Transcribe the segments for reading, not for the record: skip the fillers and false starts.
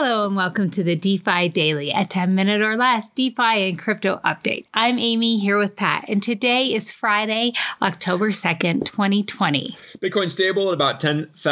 Hello and welcome to the DeFi Daily, a 10-minute or less DeFi and crypto update. I'm Amy here with Pat, and today is Friday, October 2nd, 2020. Bitcoin stable at about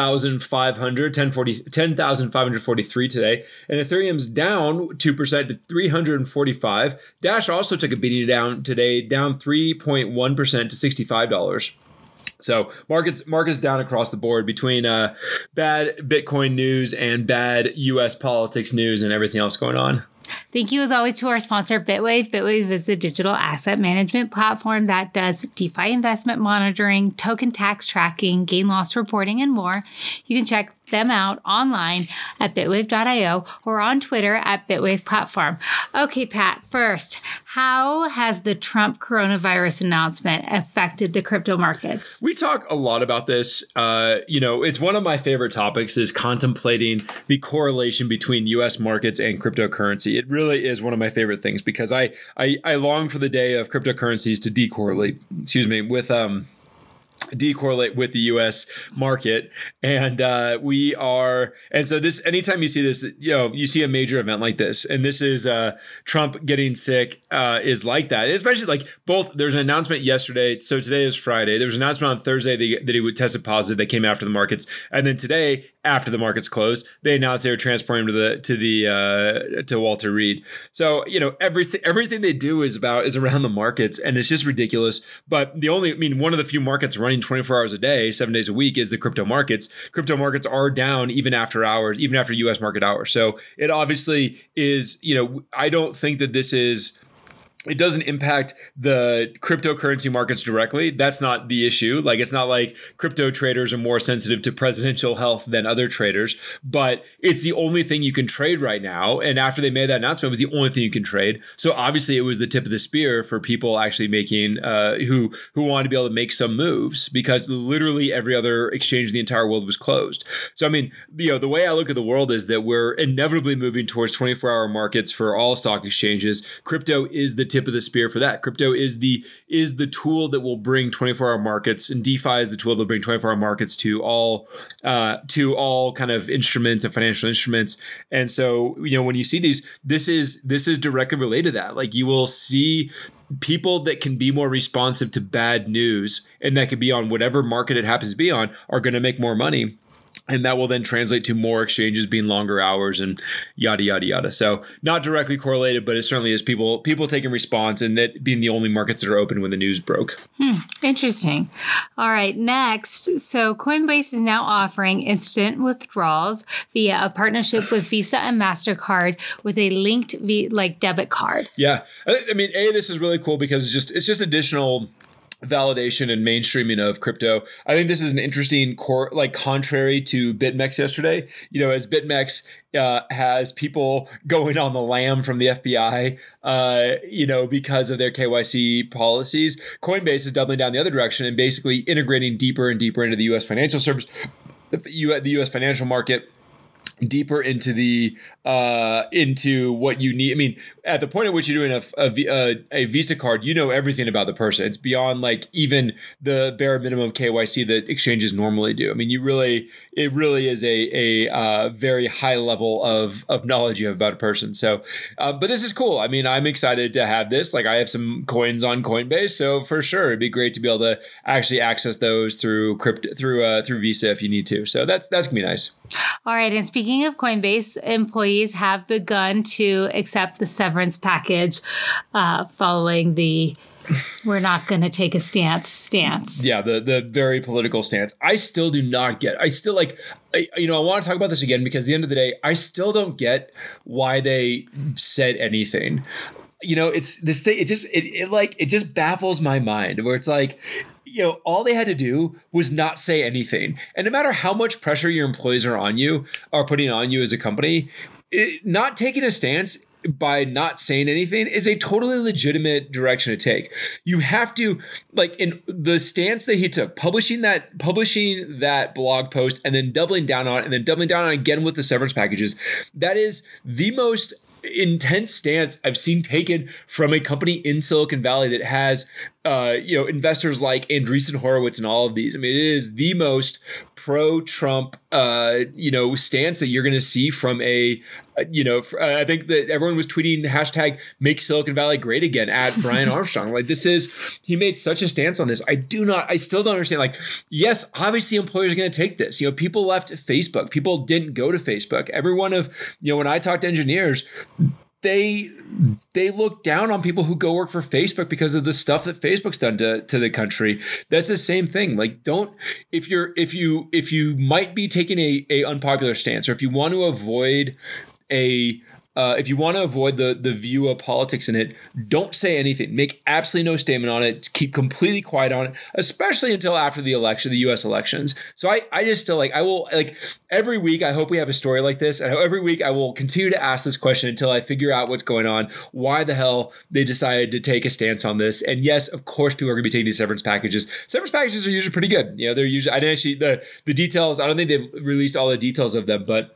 10,543 today, and Ethereum's down 2% to 345. Dash also took a beating down today, down 3.1% to $65. So markets down across the board between bad Bitcoin news and bad U.S. politics news and everything else going on. Thank you as always to our sponsor, Bitwave. Bitwave is a digital asset management platform that does DeFi investment monitoring, token tax tracking, gain loss reporting, and more. You can check them out online at bitwave.io or on Twitter at Bitwave Platform. Okay, Pat, first, how has the Trump coronavirus announcement affected the crypto markets? We talk a lot about this. It's one of my favorite topics is contemplating the correlation between U.S. markets and cryptocurrency. It really is one of my favorite things because I long for the day of cryptocurrencies to decorrelate with the U.S. market. And so this, anytime you see this, you see a major event like this, and this is Trump getting sick is like that. Especially like both, there's an announcement yesterday. So today is Friday. There was an announcement on Thursday that he would tested positive. They came after the markets. And then today, after the markets closed, they announced they were transporting him to Walter Reed. So, everything they do is around the markets, and it's just ridiculous. But one of the few markets running 24 hours a day, 7 days a week is the crypto markets. Crypto markets are down even after hours, even after US market hours. So it obviously is, I don't think that it doesn't impact the cryptocurrency markets directly. That's not the issue. Like, it's not like crypto traders are more sensitive to presidential health than other traders, but it's the only thing you can trade right now. And after they made that announcement, it was the only thing you can trade. So obviously it was the tip of the spear for people actually making, who wanted to be able to make some moves, because literally every other exchange in the entire world was closed. So, the way I look at the world is that we're inevitably moving towards 24-hour markets for all stock exchanges. Crypto is the tip of the spear for that. Crypto is the tool that will bring 24-hour markets, and DeFi is the tool that will bring 24-hour markets to all kind of instruments and financial instruments. And so, when you see these, this is directly related to that. Like, you will see people that can be more responsive to bad news, and that could be on whatever market it happens to be on, are going to make more money. And that will then translate to more exchanges being longer hours and yada, yada, yada. So not directly correlated, but it certainly is people taking response, and that being the only markets that are open when the news broke. Interesting. All right, next. So Coinbase is now offering instant withdrawals via a partnership with Visa and MasterCard with a linked debit card. Yeah. This is really cool because it's just additional validation and mainstreaming of crypto. I think this is an interesting contrary to BitMEX yesterday. As BitMEX has people going on the lam from the FBI, because of their KYC policies, Coinbase is doubling down the other direction and basically integrating deeper and deeper into the U.S. financial service, the U.S. financial market, deeper into into what you need. At the point at which you're doing a Visa card, everything about the person. It's beyond even the bare minimum of KYC that exchanges normally do. It really is a very high level of knowledge you have about a person. So, but this is cool. I'm excited to have this. I have some coins on Coinbase, so for sure it'd be great to be able to actually access those through Visa if you need to. So that's gonna be nice. All right. And speaking of Coinbase, employees have begun to accept the severance package following the we're not going to take a stance. Yeah, the very political stance. I still do not get. I want to talk about this again because at the end of the day, I still don't get why they said anything. It's this thing. It just baffles my mind where it's like, all they had to do was not say anything. And no matter how much pressure your employees are putting on you as a company, not taking a stance by not saying anything is a totally legitimate direction to take. You have to, in the stance that he took, publishing that blog post and then doubling down on it and then doubling down on it again with the severance packages. That is the most intense stance I've seen taken from a company in Silicon Valley that has investors like Andreessen Horowitz and all of these. I mean, it is the most pro-Trump, stance that you're going to see from I think that everyone was tweeting hashtag make Silicon Valley great again at Brian Armstrong. Like he made such a stance on this. I still don't understand. Like, yes, obviously employers are going to take this. People left Facebook. People didn't go to Facebook. Every one of, when I talk to engineers, they look down on people who go work for Facebook because of the stuff that Facebook's done to the country. That's the same thing. Like, if you might be taking a unpopular stance, or if you want to avoid the view of politics in it, don't say anything. Make absolutely no statement on it. Keep completely quiet on it, especially until after the election, the U.S. elections. So I just still I will every week, I hope we have a story like this. And every week I will continue to ask this question until I figure out what's going on, why the hell they decided to take a stance on this. And yes, of course, people are going to be taking these severance packages. Severance packages are usually pretty good. They're usually, I didn't actually, the details, I don't think they've released all the details of them, but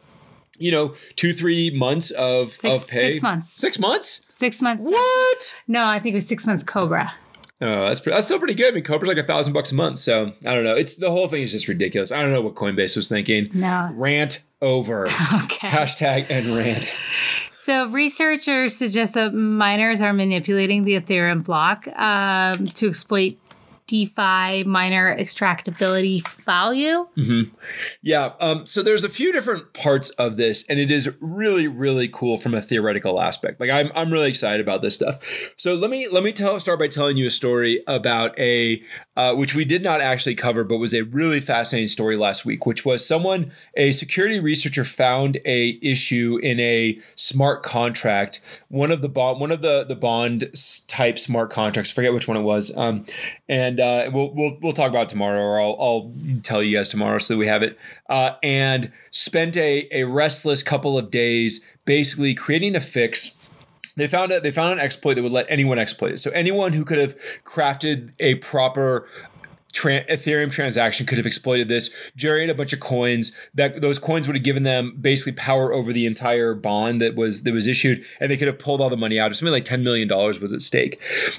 2-3 months of pay. 6 months. 6 months? 6 months. What? No, I think it was 6 months Cobra. Oh, that's still pretty good. I mean, Cobra's like $1,000 a month. So I don't know. The whole thing is just ridiculous. I don't know what Coinbase was thinking. No. Rant over. Okay. Hashtag end rant. So researchers suggest that miners are manipulating the Ethereum block to exploit DeFi miner extractability value. Mm-hmm. Yeah. So there's a few different parts of this, and it is really, really cool from a theoretical aspect. Like I'm really excited about this stuff. So let me start by telling you a story about which we did not actually cover, but was a really fascinating story last week, which was a security researcher found a issue in a smart contract, one of the bond type smart contracts. I forget which one it was. And we'll talk about it tomorrow, or I'll tell you guys tomorrow so that we have it. And spent a restless couple of days basically creating a fix. They found an exploit that would let anyone exploit it. So anyone who could have crafted a proper Ethereum transaction could have exploited this, generated a bunch of coins. That those coins would have given them basically power over the entire bond that was issued, and they could have pulled all the money out. Something like $10 million was at stake.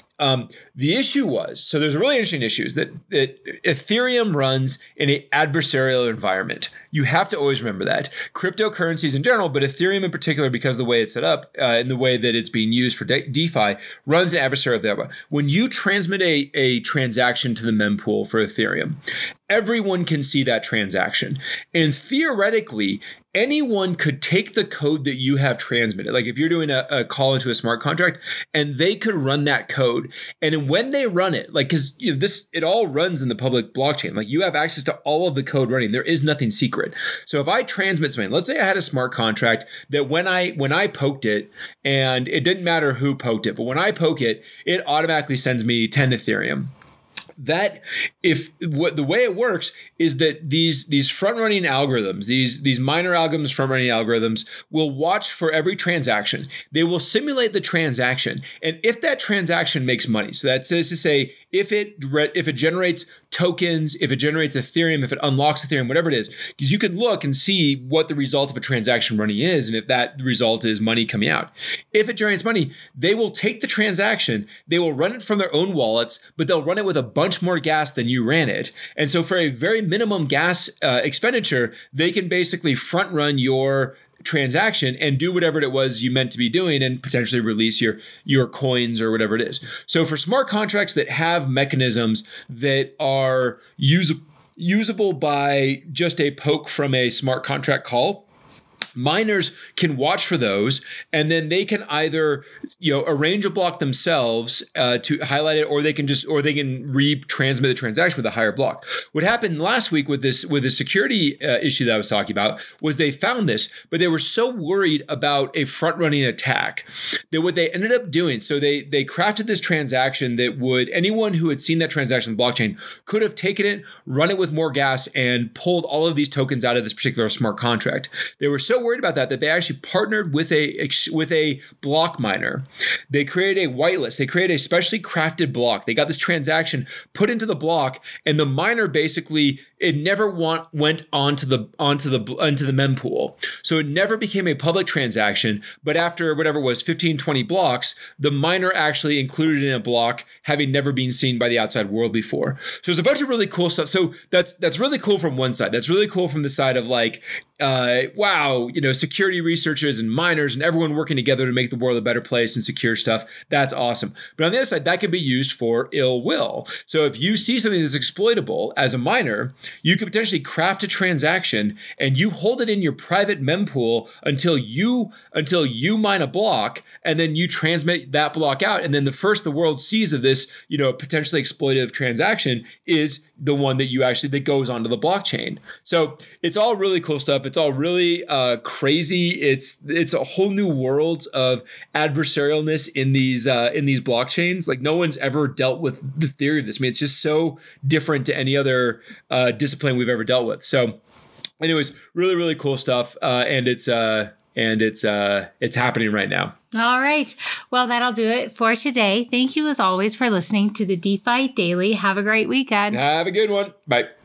The issue was, so there's a really interesting issue, is that Ethereum runs in an adversarial environment. You have to always remember that. Cryptocurrencies in general, but Ethereum in particular, because of the way it's set up and the way that it's being used for DeFi, runs an adversarial environment. When you transmit a transaction to the mempool for Ethereum, everyone can see that transaction. And theoretically, anyone could take the code that you have transmitted. Like if you're doing a call into a smart contract, and they could run that code. And when they run it, like, because it all runs in the public blockchain. Like you have access to all of the code running. There is nothing secret. So if I transmit something, let's say I had a smart contract that when I poked it, and it didn't matter who poked it, but when I poke it, it automatically sends me 10 Ethereum. That the way it works is that these front running algorithms, these miner algorithms, front running algorithms will watch for every transaction. They will simulate the transaction, and if that transaction makes money, so that says to say if it generates tokens, if it generates Ethereum, if it unlocks Ethereum, whatever it is, because you can look and see what the result of a transaction running is, and if that result is money coming out. If it generates money, they will take the transaction, they will run it from their own wallets, but they'll run it with a bunch more gas than you ran it. And so for a very minimum gas expenditure, they can basically front run your transaction and do whatever it was you meant to be doing, and potentially release your coins or whatever it is. So for smart contracts that have mechanisms that are usable by just a poke from a smart contract call, miners can watch for those, and then they can either arrange a block themselves to highlight it, or they can retransmit the transaction with a higher block. What happened last week with the security issue that I was talking about was they found this, but they were so worried about a front running attack that what they ended up doing, so they crafted this transaction that would, anyone who had seen that transaction on the blockchain could have taken it, run it with more gas, and pulled all of these tokens out of this particular smart contract. They were so worried about that they actually partnered with a block miner. They created a whitelist. They created a specially crafted block. They got this transaction put into the block, and the miner basically, it never went onto the mempool. So it never became a public transaction, but after whatever it was 15, 20 blocks, the miner actually included it in a block, having never been seen by the outside world before. So there's a bunch of really cool stuff. So that's really cool from one side. That's really cool from the side of like, wow, security researchers and miners and everyone working together to make the world a better place and secure stuff. That's awesome. But on the other side, that can be used for ill will. So if you see something that's exploitable as a miner, you could potentially craft a transaction and you hold it in your private mempool until you mine a block, and then you transmit that block out. And then the first the world sees of this, potentially exploitative transaction is the one that goes onto the blockchain. So it's all really cool stuff. It's all really crazy. It's a whole new world of adversarialness in these blockchains. Like no one's ever dealt with the theory of this. I mean, it's just so different to any other discipline we've ever dealt with. So, anyways, really, really cool stuff, and it's happening right now. All right. Well, that'll do it for today. Thank you as always for listening to the DeFi Daily. Have a great weekend. Have a good one. Bye.